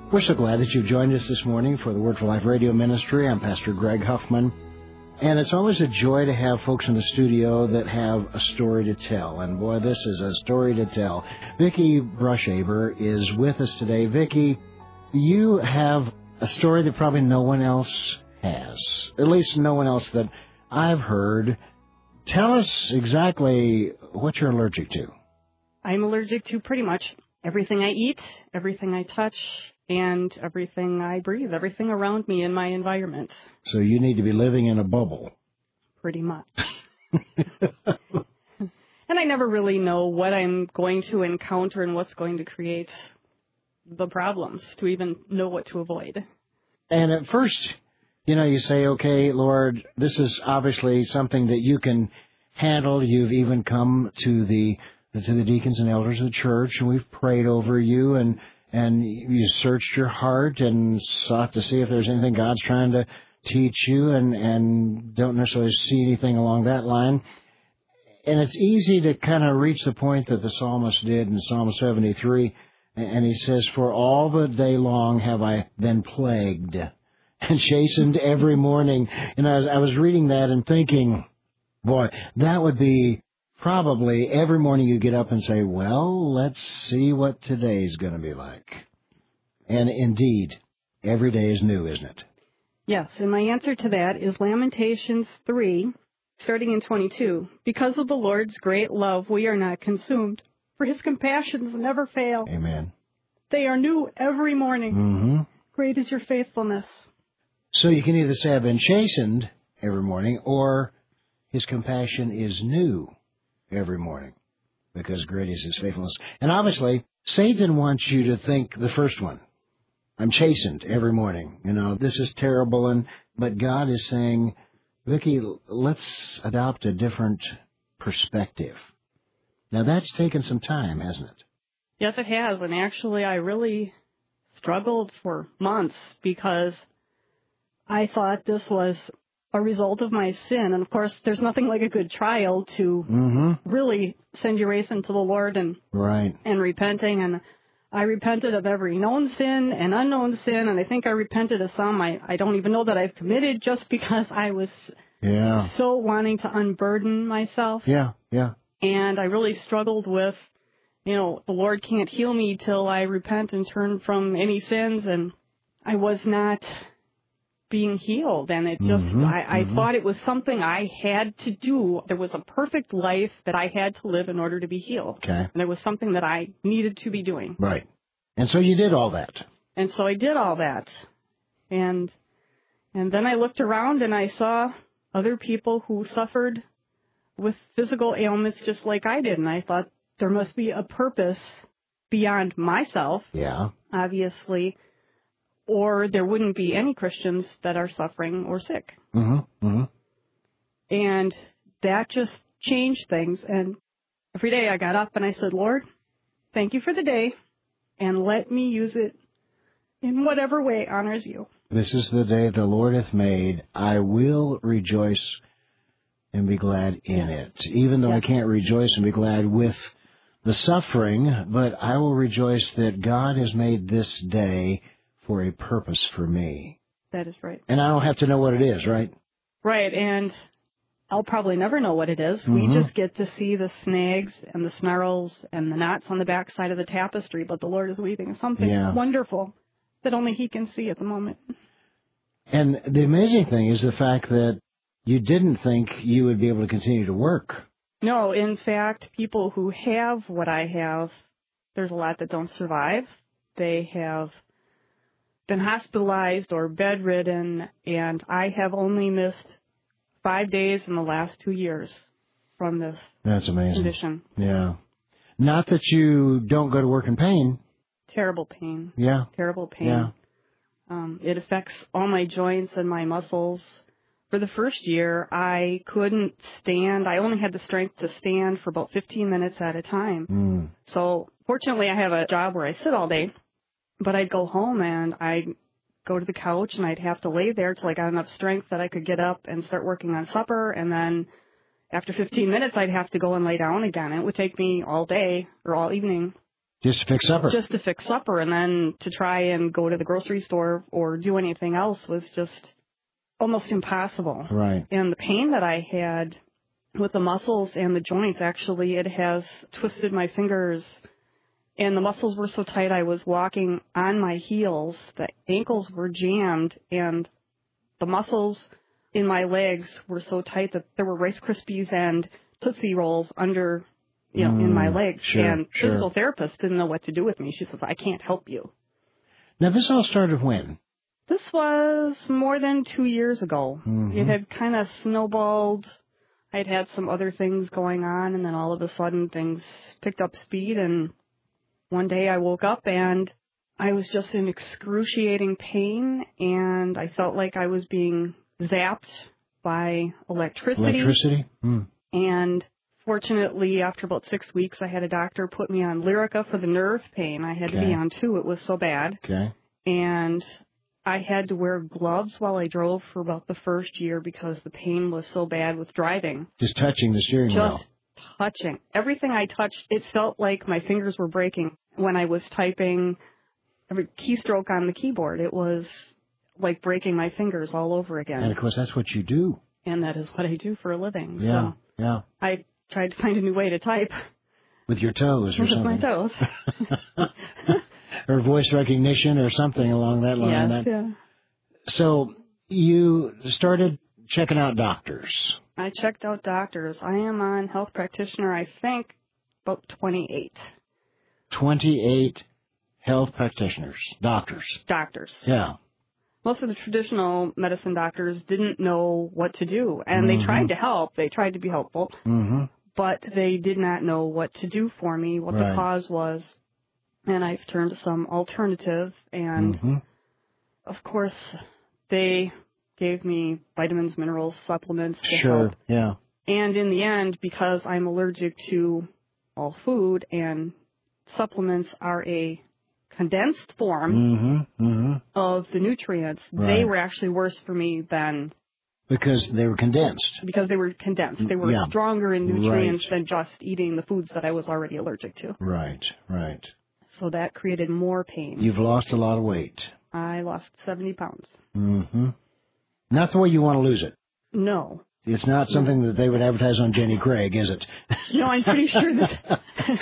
We're so glad that you've joined us this morning for the Word for Life radio ministry. I'm Pastor Greg Huffman. And it's always a joy to have folks in the studio that have a story to tell. And boy, this is a story to tell. Vicki Brushaber is with us today. Vicki, you have a story that probably no one else has. At least no one else that I've heard. Tell us exactly what you're allergic to. I'm allergic to pretty much everything I eat, everything I touch, and everything I breathe, everything around me in my environment. So you need to be living in a bubble. Pretty much. And I never really know what I'm going to encounter and what's going to create the problems to even know what to avoid. And at first, you say, okay, Lord, this is obviously something that you can handle. You've even come to the deacons and elders of the church, and we've prayed over you, and you searched your heart and sought to see if there's anything God's trying to teach you, and don't necessarily see anything along that line. And it's easy to kind of reach the point that the psalmist did in Psalm 73, and he says, "For all the day long have I been plagued and chastened every morning." And I was reading that and thinking, boy, that would be probably every morning you get up and say, well, let's see what today's going to be like. And indeed, every day is new, isn't it? Yes, and my answer to that is Lamentations 3, starting in 22. Because of the Lord's great love, we are not consumed, for his compassions never fail. Amen. They are new every morning. Mm-hmm. Great is your faithfulness. So you can either say I've been chastened every morning, or his compassion is new every morning, because great is his faithfulness. And obviously, Satan wants you to think the first one. I'm chastened every morning. This is terrible. But God is saying, Vicki, let's adopt a different perspective. Now, that's taken some time, hasn't it? Yes, it has. And actually, I really struggled for months because I thought this was a result of my sin. And, of course, there's nothing like a good trial to really send your race into the Lord and repenting. And I repented of every known sin and unknown sin, and I think I repented of some I don't even know that I've committed, just because I was so wanting to unburden myself. Yeah. And I really struggled with, the Lord can't heal me till I repent and turn from any sins, and I was not being healed, and it just, I thought it was something I had to do. There was a perfect life that I had to live in order to be healed. Okay. And there was something that I needed to be doing. Right. And so you did all that. And so I did all that. And then I looked around and I saw other people who suffered with physical ailments just like I did, and I thought there must be a purpose beyond myself. Yeah. Obviously, or there wouldn't be any Christians that are suffering or sick. And that just changed things. And every day I got up and I said, Lord, thank you for the day, and let me use it in whatever way honors you. This is the day the Lord hath made. I will rejoice and be glad in it. Even though I can't rejoice and be glad with the suffering, but I will rejoice that God has made this day for a purpose for me. That is right. And I don't have to know what it is, right? Right, and I'll probably never know what it is. We just get to see the snags and the snarls and the knots on the backside of the tapestry, but the Lord is weaving something wonderful that only he can see at the moment. And the amazing thing is the fact that you didn't think you would be able to continue to work. No, in fact, people who have what I have, there's a lot that don't survive. They have been hospitalized or bedridden, and I have only missed 5 days in the last 2 years from this That's amazing. condition. Yeah. Not that you don't go to work in pain. Terrible pain. Yeah. Terrible pain. Yeah. It affects all my joints and my muscles. For the first year, I couldn't stand. I only had the strength to stand for about 15 minutes at a time. So fortunately, I have a job where I sit all day. But I'd go home and I'd go to the couch and I'd have to lay there till I got enough strength that I could get up and start working on supper. And then after 15 minutes, I'd have to go and lay down again. It would take me all day or all evening Just to fix supper. Just to fix supper, and then to try and go to the grocery store or do anything else was just almost impossible. Right. And the pain that I had with the muscles and the joints, actually, it has twisted my fingers, and the muscles were so tight I was walking on my heels. The ankles were jammed, and the muscles in my legs were so tight that there were Rice Krispies and Tootsie Rolls under, in my legs. And physical therapist didn't know what to do with me. She says, I can't help you. Now, this all started when? This was more than 2 years ago. Mm-hmm. It had kind of snowballed. I'd had some other things going on, and then all of a sudden things picked up speed, and one day I woke up and I was just in excruciating pain, and I felt like I was being zapped by electricity. Electricity? And fortunately, after about 6 weeks, I had a doctor put me on Lyrica for the nerve pain. I had to be on 2. It was so bad. Okay. And I had to wear gloves while I drove for about the first year because the pain was so bad with driving. Just touching the steering wheel. Just touching. Everything I touched, it felt like my fingers were breaking when I was typing every keystroke on the keyboard. It was like breaking my fingers all over again. And, of course, that's what you do. And that is what I do for a living. Yeah, so I tried to find a new way to type. With your toes or something. With my toes. Or voice recognition or something along that line. Yes, yeah. So you started checking out doctors. I checked out doctors. I am on health practitioner, I think, about 28. 28 health practitioners, doctors. Doctors. Yeah. Most of the traditional medicine doctors didn't know what to do, and they tried to help. They tried to be helpful, but they did not know what to do for me, what the cause was. And I've turned to some alternative, and of course, they gave me vitamins, minerals, supplements to help. Yeah. And in the end, because I'm allergic to all food, and supplements are a condensed form of the nutrients, they were actually worse for me than... Because they were condensed. Because they were condensed. They were stronger in nutrients than just eating the foods that I was already allergic to. Right. So that created more pain. You've lost a lot of weight. I lost 70 pounds. Not the way you want to lose it. No. It's not something that they would advertise on Jenny Craig, is it? No, I'm pretty sure this...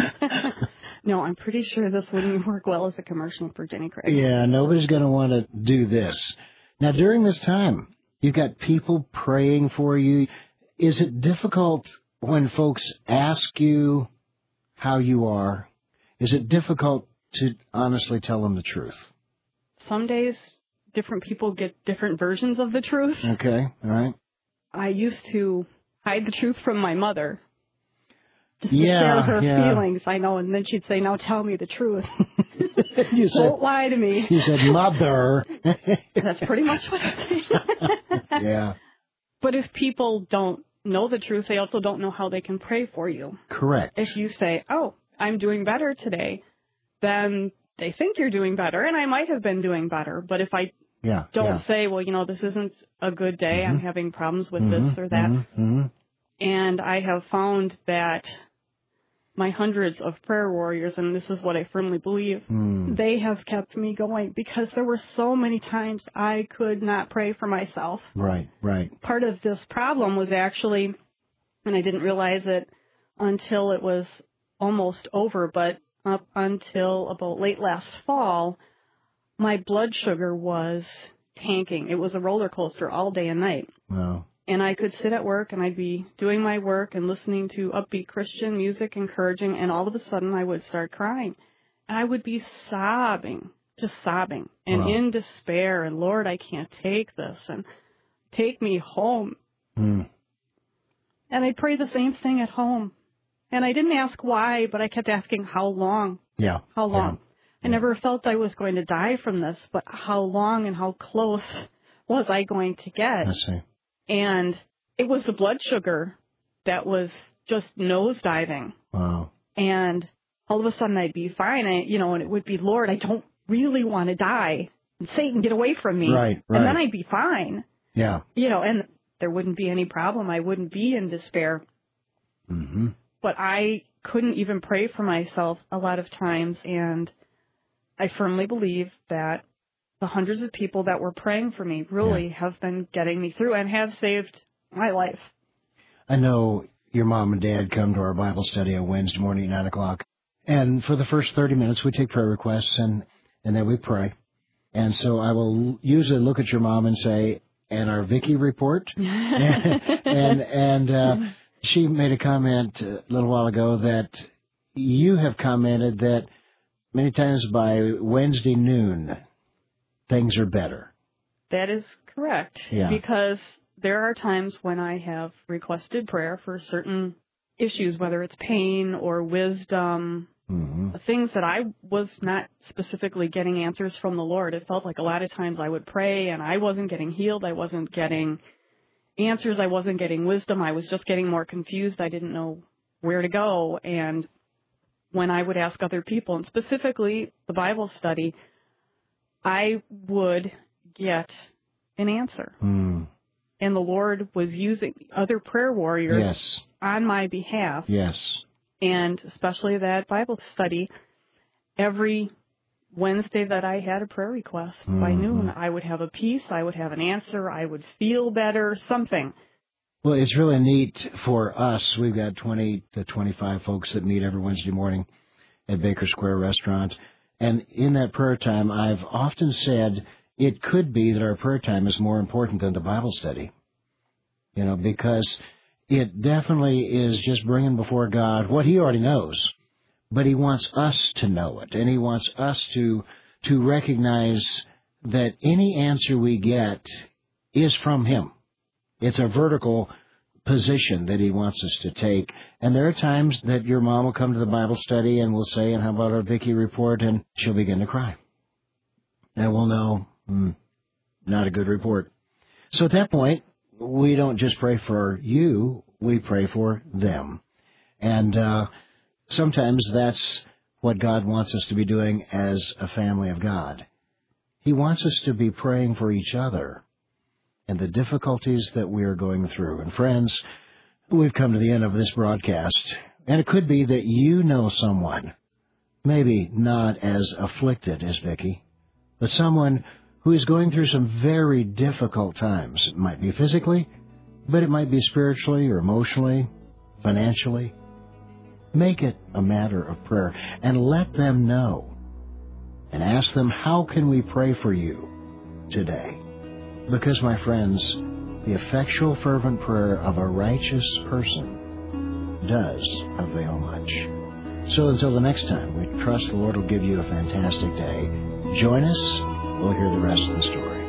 No, I'm pretty sure this wouldn't work well as a commercial for Jenny Craig. Yeah, nobody's going to want to do this. Now, during this time, you've got people praying for you. Is it difficult when folks ask you how you are? Is it difficult to honestly tell them the truth? Some days, different people get different versions of the truth. Okay, all right. I used to hide the truth from my mother. Just to share her feelings, I know, and then she'd say, now tell me the truth. Don't lie to me. You said, Mother. That's pretty much what I say. Yeah. But if people don't know the truth, they also don't know how they can pray for you. Correct. If you say, oh, I'm doing better today, then they think you're doing better, and I might have been doing better. But if I don't say, well, this isn't a good day, I'm having problems with this or that. And I have found that my hundreds of prayer warriors, and this is what I firmly believe, they have kept me going because there were so many times I could not pray for myself. Right. Part of this problem was actually, and I didn't realize it until it was almost over, but up until about late last fall, my blood sugar was tanking. It was a roller coaster all day and night. Wow. And I could sit at work, and I'd be doing my work and listening to upbeat Christian music, encouraging, and all of a sudden I would start crying. And I would be sobbing, just sobbing, and in despair, and Lord, I can't take this, and take me home. And I'd pray the same thing at home. And I didn't ask why, but I kept asking how long. Yeah. How long? Yeah. I never felt I was going to die from this, but how long and how close was I going to get? I see. And it was the blood sugar that was just nosediving. Wow. And all of a sudden I'd be fine, and it would be, Lord, I don't really want to die. And Satan, get away from me. Right. And then I'd be fine. Yeah. And there wouldn't be any problem. I wouldn't be in despair. but I couldn't even pray for myself a lot of times, and I firmly believe that the hundreds of people that were praying for me really have been getting me through and have saved my life. I know your mom and dad come to our Bible study on Wednesday morning at 9 o'clock. And for the first 30 minutes, we take prayer requests, and then we pray. And so I will usually look at your mom and say, and our Vicky report. and she made a comment a little while ago that you have commented that many times by Wednesday noon, things are better. That is correct. Yeah. Because there are times when I have requested prayer for certain issues, whether it's pain or wisdom, things that I was not specifically getting answers from the Lord. It felt like a lot of times I would pray and I wasn't getting healed. I wasn't getting answers. I wasn't getting wisdom. I was just getting more confused. I didn't know where to go. And when I would ask other people, and specifically the Bible study, I would get an answer. And the Lord was using other prayer warriors on my behalf. Yes. And especially that Bible study, every Wednesday that I had a prayer request by noon, I would have a peace, I would have an answer, I would feel better, something. Well, it's really neat for us. We've got 20 to 25 folks that meet every Wednesday morning at Baker Square Restaurant. And in that prayer time, I've often said it could be that our prayer time is more important than the Bible study, because it definitely is just bringing before God what he already knows, but he wants us to know it, and he wants us to recognize that any answer we get is from him. It's a vertical position that he wants us to take. And there are times that your mom will come to the Bible study and will say, and how about our Vicky report? And she'll begin to cry. And we'll know, not a good report. So at that point, we don't just pray for you, we pray for them. And sometimes that's what God wants us to be doing as a family of God. He wants us to be praying for each other and the difficulties that we are going through. And friends, we've come to the end of this broadcast, and it could be that you know someone, maybe not as afflicted as Vicky, but someone who is going through some very difficult times. It might be physically, but it might be spiritually or emotionally, financially. Make it a matter of prayer and let them know and ask them, how can we pray for you today? Because, my friends, the effectual fervent prayer of a righteous person does avail much. So until the next time, we trust the Lord will give you a fantastic day. Join us. We'll hear the rest of the story.